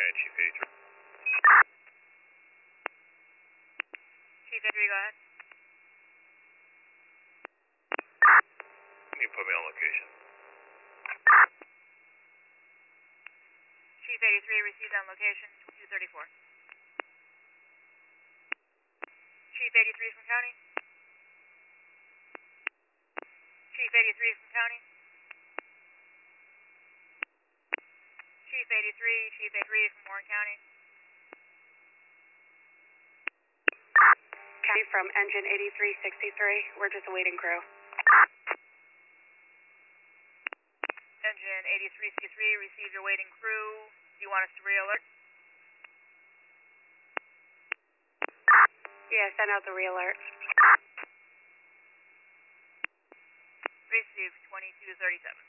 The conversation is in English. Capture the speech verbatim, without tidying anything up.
Chief eighty-three. Chief eighty-three, go ahead. Can you put me on location? Chief eighty-three, received on location, two thirty-four. Chief eighty-three from county. Chief eighty-three from county. Chief eighty-three, Chief eighty-three from Warren County. County from engine eighty-three sixty-three, we're just awaiting crew. Engine eighty-three sixty-three, received your waiting crew. Do you want us to re-alert? Yeah, send out the re-alert. Received twenty-two thirty-seven.